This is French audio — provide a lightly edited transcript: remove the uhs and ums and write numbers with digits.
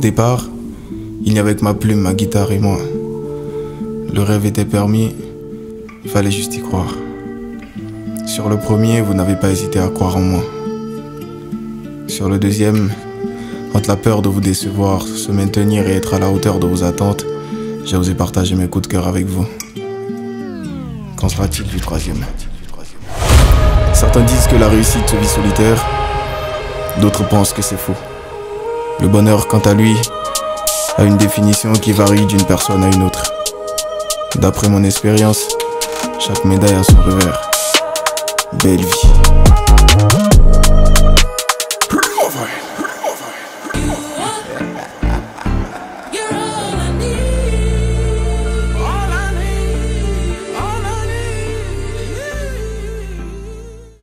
départ, il n'y avait que ma plume, ma guitare et moi. Le rêve était permis, il fallait juste y croire. Sur le premier, vous n'avez pas hésité à croire en moi. Sur le deuxième, entre la peur de vous décevoir, se maintenir et être à la hauteur de vos attentes, j'ai osé partager mes coups de cœur avec vous. Qu'en sera-t-il du troisième? Certains disent que la réussite se vit solitaire, d'autres pensent que c'est faux. Le bonheur, quant à lui, a une définition qui varie d'une personne à une autre. D'après mon expérience, chaque médaille a son revers. Belle vie.